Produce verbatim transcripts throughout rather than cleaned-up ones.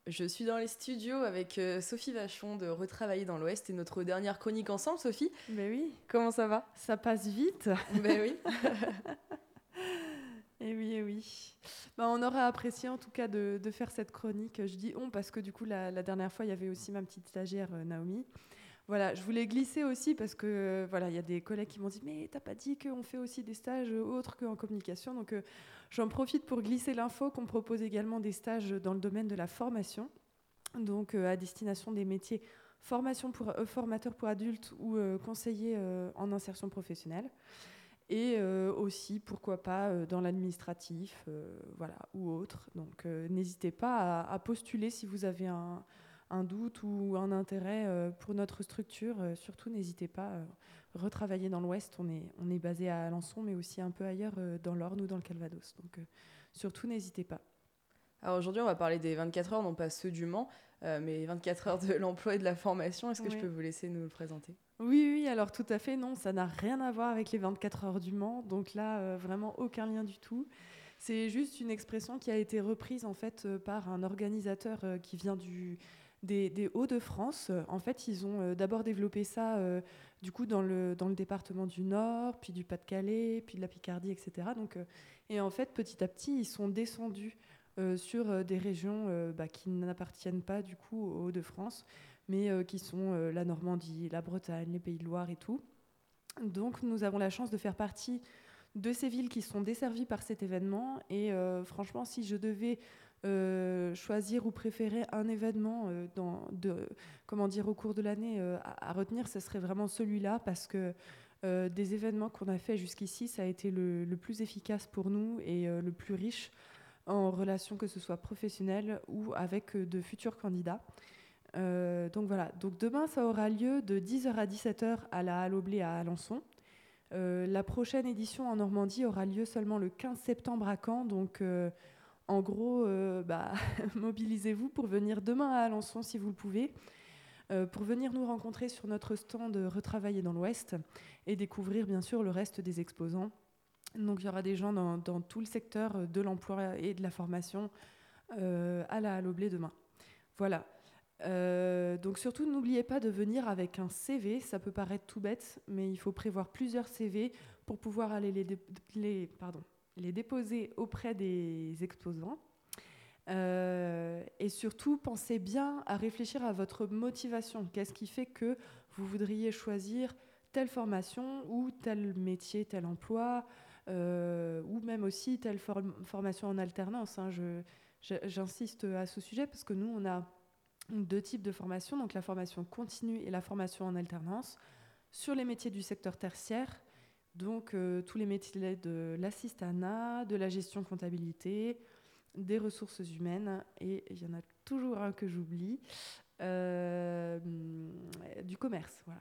Je suis dans les studios avec euh, Sophie Vachon de Retravailler dans l'Ouest et notre dernière chronique ensemble. Sophie, Ben oui, comment ça va? ça passe vite. Ben oui. Et oui, et oui. Ben, on aurait apprécié en tout cas de, de faire cette chronique. Je dis on parce que du coup, la, la dernière fois, il y avait aussi ma petite stagiaire euh, Naomi. Voilà, je voulais glisser aussi parce que euh, voilà, il y a des collègues qui m'ont dit mais t'as pas dit qu'on fait aussi des stages euh, autres qu'en communication. Donc euh, j'en profite pour glisser l'info qu'on propose également des stages dans le domaine de la formation, donc euh, à destination des métiers formation pour, euh, formateur pour adultes ou euh, conseiller euh, en insertion professionnelle. Et euh, aussi, pourquoi pas, euh, dans l'administratif, euh, voilà, ou autre. Donc, euh, n'hésitez pas à, à postuler si vous avez un, un doute ou un intérêt euh, pour notre structure. Euh, surtout, n'hésitez pas. Euh, retravailler dans l'Ouest, on est, on est basé à Alençon, mais aussi un peu ailleurs euh, dans l'Orne ou dans le Calvados. Donc, euh, surtout, n'hésitez pas. Alors aujourd'hui, on va parler des vingt-quatre heures, non pas ceux du Mans, euh, mais vingt-quatre heures de l'emploi et de la formation. Est-ce que je peux Oui. vous laisser nous le présenter? Oui, oui, alors tout à fait, non, ça n'a rien à voir avec les vingt-quatre heures du Mans, donc là, euh, vraiment aucun lien du tout. C'est juste une expression qui a été reprise en fait euh, par un organisateur euh, qui vient du, des, des Hauts-de-France. En fait, ils ont euh, d'abord développé ça euh, du coup dans le, dans le département du Nord, puis du Pas-de-Calais, puis de la Picardie, et cetera. Donc, euh, et en fait, petit à petit, ils sont descendus euh, sur euh, des régions euh, bah, qui n'appartiennent pas du coup aux Hauts-de-France, mais euh, qui sont euh, la Normandie, la Bretagne, les Pays de Loire et tout. Donc nous avons la chance de faire partie de ces villes qui sont desservies par cet événement. Et euh, franchement, si je devais euh, choisir ou préférer un événement euh, dans, de, comment dire, au cours de l'année euh, à, à retenir, ce serait vraiment celui-là, parce que euh, des événements qu'on a fait jusqu'ici, ça a été le, le plus efficace pour nous et euh, le plus riche en relation, que ce soit professionnelle ou avec euh, de futurs candidats. Euh, donc voilà, donc demain ça aura lieu de dix heures à dix-sept heures à la Halle au Blé à Alençon. Euh, la prochaine édition en Normandie aura lieu seulement le quinze septembre à Caen, donc euh, en gros, euh, bah, mobilisez-vous pour venir demain à Alençon si vous le pouvez, euh, pour venir nous rencontrer sur notre stand Retravailler dans l'Ouest et découvrir bien sûr le reste des exposants. Donc il y aura des gens dans, dans tout le secteur de l'emploi et de la formation euh, à la Halle au Blé demain. Voilà. Euh, donc surtout, n'oubliez pas de venir avec un C V. Ça peut paraître tout bête, mais il faut prévoir plusieurs C V pour pouvoir aller les, dé- les, pardon, les déposer auprès des exposants. Euh, et surtout, pensez bien à réfléchir à votre motivation. Qu'est-ce qui fait que vous voudriez choisir telle formation ou tel métier, tel emploi, euh, ou même aussi telle form- formation en alternance, hein. Je, je- j'insiste à ce sujet parce que nous, on a deux types de formation, donc la formation continue et la formation en alternance, sur les métiers du secteur tertiaire, donc euh, tous les métiers de l'assistanat, de la gestion comptabilité, des ressources humaines, et il y en a toujours un que j'oublie, euh, du commerce, voilà.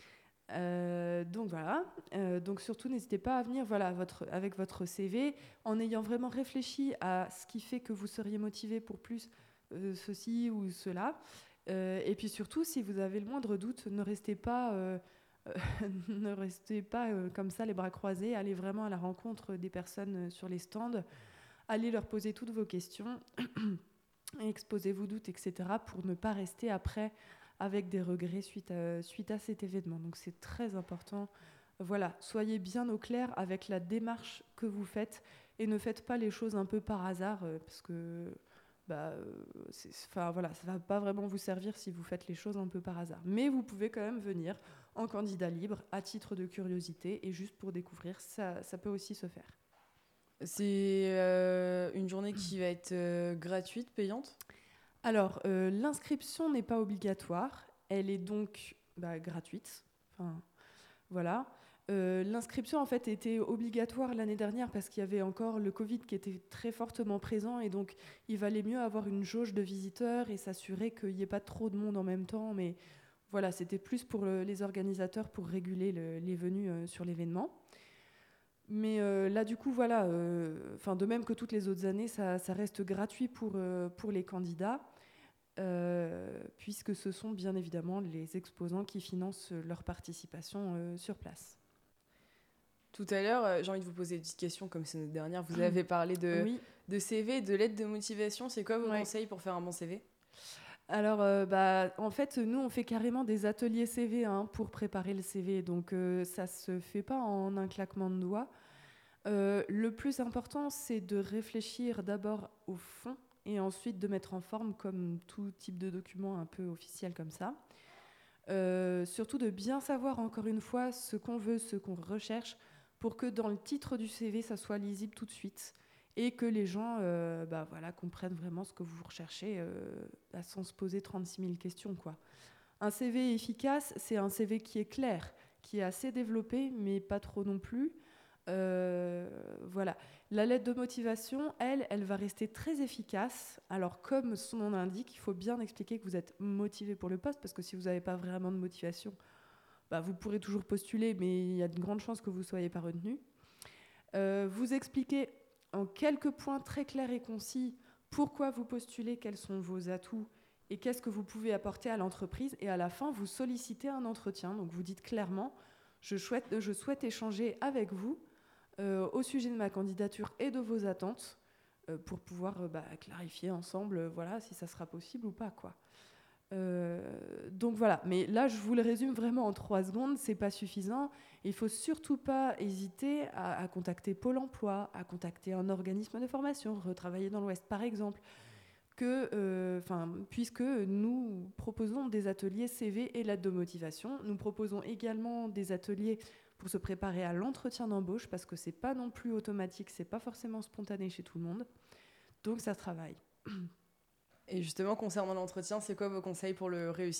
Euh, donc voilà, euh, donc surtout n'hésitez pas à venir voilà, votre, avec votre C V en ayant vraiment réfléchi à ce qui fait que vous seriez motivé pour plus euh, ceci ou cela. Euh, et puis surtout, si vous avez le moindre doute, ne restez pas, euh, euh, ne restez pas euh, comme ça les bras croisés, allez vraiment à la rencontre des personnes sur les stands, allez leur poser toutes vos questions, exposez vos doutes, et cetera pour ne pas rester après avec des regrets suite à, suite à cet événement. Donc c'est très important. Voilà, soyez bien au clair avec la démarche que vous faites et ne faites pas les choses un peu par hasard euh, parce que bah, euh, c'est, enfin, voilà, ça ne va pas vraiment vous servir si vous faites les choses un peu par hasard. Mais vous pouvez quand même venir en candidat libre à titre de curiosité et juste pour découvrir, ça, ça peut aussi se faire. C'est euh, une journée qui va être euh, gratuite, payante? Alors, euh, l'inscription n'est pas obligatoire, elle est donc bah, gratuite. Enfin, voilà. Euh, l'inscription en fait était obligatoire l'année dernière parce qu'il y avait encore le Covid qui était très fortement présent et donc il valait mieux avoir une jauge de visiteurs et s'assurer qu'il n'y ait pas trop de monde en même temps. Mais voilà, c'était plus pour le- les organisateurs pour réguler le- les venues euh, sur l'événement. Mais euh, là, du coup, voilà, euh, enfin, de même que toutes les autres années, ça, ça reste gratuit pour, euh, pour les candidats, euh, puisque ce sont bien évidemment les exposants qui financent leur participation euh, sur place. Tout à l'heure, euh, j'ai envie de vous poser une petite question, comme c'est notre dernière. Vous avez parlé de, Oui, de C V, de lettre de motivation. C'est quoi vos ouais. conseils pour faire un bon C V? Alors, euh, bah, en fait, nous, on fait carrément des ateliers C V hein, pour préparer le C V. Donc, euh, ça se fait pas en un claquement de doigts. Euh, le plus important, c'est de réfléchir d'abord au fond et ensuite de mettre en forme comme tout type de document un peu officiel comme ça. Euh, surtout de bien savoir encore une fois ce qu'on veut, ce qu'on recherche, pour que dans le titre du C V, ça soit lisible tout de suite et que les gens euh, bah, voilà, comprennent vraiment ce que vous recherchez euh, bah, sans se poser trente-six mille questions, quoi. Un C V efficace, c'est un C V qui est clair, qui est assez développé, mais pas trop non plus. Euh, voilà. La lettre de motivation, elle, elle va rester très efficace. Alors, comme son nom l'indique, il faut bien expliquer que vous êtes motivé pour le poste, parce que si vous n'avez pas vraiment de motivation, bah, vous pourrez toujours postuler, mais il y a de grandes chances que vous ne soyez pas retenu. Euh, vous expliquez en quelques points très clairs et concis pourquoi vous postulez, quels sont vos atouts et qu'est-ce que vous pouvez apporter à l'entreprise. Et à la fin, vous sollicitez un entretien. Donc, vous dites clairement, je souhaite, je souhaite échanger avec vous Euh, au sujet de ma candidature et de vos attentes euh, pour pouvoir euh, bah, clarifier ensemble euh, voilà, si ça sera possible ou pas, quoi. Euh, donc voilà, mais là je vous le résume vraiment en trois secondes, c'est pas suffisant. Il faut surtout pas hésiter à, à contacter Pôle emploi, à contacter un organisme de formation, Retravailler dans l'Ouest par exemple, que, euh, puisque nous proposons des ateliers C V et lettres de motivation. Nous proposons également des ateliers pour se préparer à l'entretien d'embauche, parce que c'est pas non plus automatique, c'est pas forcément spontané chez tout le monde. Donc ça travaille. Et justement, concernant l'entretien, c'est quoi vos conseils pour le réussir ?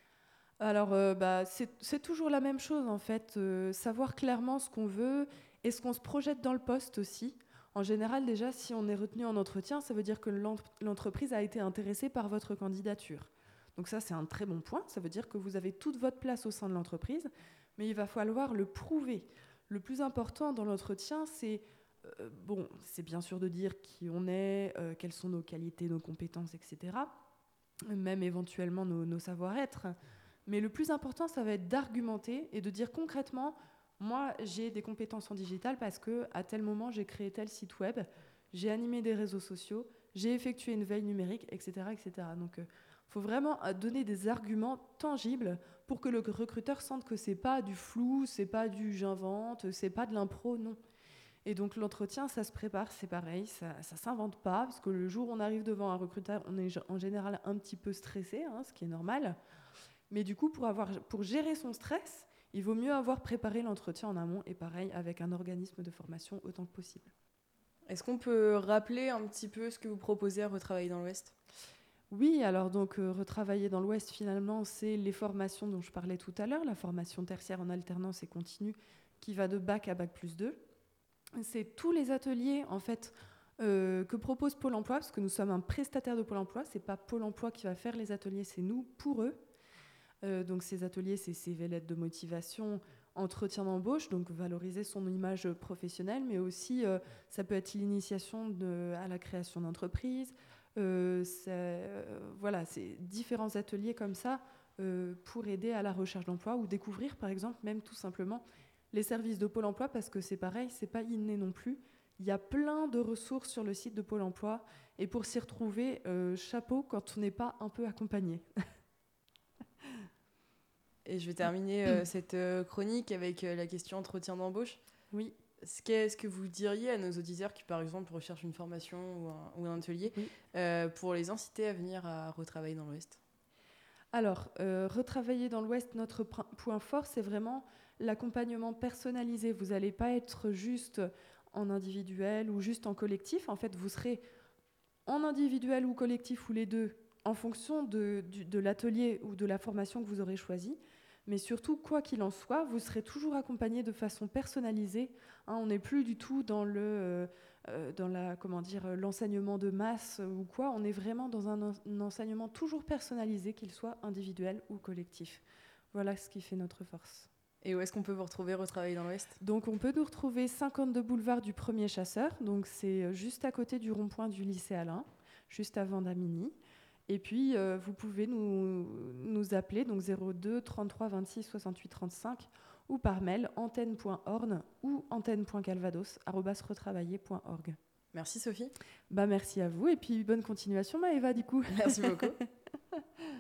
Alors, euh, bah, c'est, c'est toujours la même chose en fait. Euh, savoir clairement ce qu'on veut et ce qu'on se projette dans le poste aussi. En général, déjà, si on est retenu en entretien, ça veut dire que l'entreprise a été intéressée par votre candidature. Donc ça, c'est un très bon point. Ça veut dire que vous avez toute votre place au sein de l'entreprise, mais il va falloir le prouver. Le plus important dans l'entretien, c'est euh, bon, c'est bien sûr de dire qui on est, euh, quelles sont nos qualités, nos compétences, et cetera. Même éventuellement nos, nos savoir-être. Mais le plus important, ça va être d'argumenter et de dire concrètement, moi, j'ai des compétences en digital parce qu'à tel moment, j'ai créé tel site web, j'ai animé des réseaux sociaux, j'ai effectué une veille numérique, et cetera et cetera. Donc, il euh, faut vraiment donner des arguments tangibles pour que le recruteur sente que c'est pas du flou, c'est pas du j'invente, c'est pas de l'impro, non. Et donc l'entretien, ça se prépare, c'est pareil, ça ne s'invente pas, parce que le jour où on arrive devant un recruteur, on est en général un petit peu stressé, hein, ce qui est normal. Mais du coup, pour, avoir, pour gérer son stress, il vaut mieux avoir préparé l'entretien en amont, et pareil, avec un organisme de formation autant que possible. Est-ce qu'on peut rappeler un petit peu ce que vous proposez à Retravailler dans l'Ouest ? Oui, alors donc euh, Retravailler dans l'Ouest, finalement, c'est les formations dont je parlais tout à l'heure, la formation tertiaire en alternance et continue, qui va de bac à bac plus deux. C'est tous les ateliers, en fait, euh, que propose Pôle emploi, parce que nous sommes un prestataire de Pôle emploi, c'est pas Pôle emploi qui va faire les ateliers, c'est nous pour eux. Euh, donc ces ateliers, c'est C V, lettres de motivation, entretien d'embauche, donc valoriser son image professionnelle, mais aussi euh, ça peut être l'initiation de, à la création d'entreprise. Euh, c'est, euh, voilà, c'est différents ateliers comme ça euh, pour aider à la recherche d'emploi ou découvrir, par exemple, même tout simplement les services de Pôle emploi, parce que c'est pareil, c'est pas inné non plus. Il y a plein de ressources sur le site de Pôle emploi, et pour s'y retrouver, euh, chapeau quand on n'est pas un peu accompagné. Et je vais terminer euh, cette euh, chronique avec euh, la question entretien d'embauche. Oui. Qu'est-ce que vous diriez à nos auditeurs qui, par exemple, recherchent une formation ou un, ou un atelier Oui. euh, pour les inciter à venir à Retravailler dans l'Ouest ? Alors, euh, Retravailler dans l'Ouest, notre point fort, c'est vraiment l'accompagnement personnalisé. Vous n'allez pas être juste en individuel ou juste en collectif. En fait, vous serez en individuel ou collectif ou les deux en fonction de, du, de l'atelier ou de la formation que vous aurez choisi. Mais surtout, quoi qu'il en soit, vous serez toujours accompagné de façon personnalisée. Hein, on n'est plus du tout dans, le, euh, dans la, comment dire, l'enseignement de masse ou quoi. On est vraiment dans un, un enseignement toujours personnalisé, qu'il soit individuel ou collectif. Voilà ce qui fait notre force. Et où est-ce qu'on peut vous retrouver, Retravailler dans l'Ouest ? Donc on peut nous retrouver cinquante-deux boulevard du Premier Chasseur, donc c'est juste à côté du rond-point du lycée Alain, juste avant Damigny. Et puis euh, vous pouvez nous, nous appeler, donc zéro deux trente-trois vingt-six soixante-huit trente-cinq, ou par mail antenne point orne ou antenne point calvados arobase retravailler point org. Merci Sophie. Bah, merci à vous et puis bonne continuation Maëva du coup. Merci beaucoup.